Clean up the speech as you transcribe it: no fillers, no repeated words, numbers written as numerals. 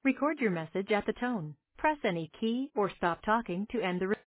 Record your message at the tone. Press any key or stop talking to end the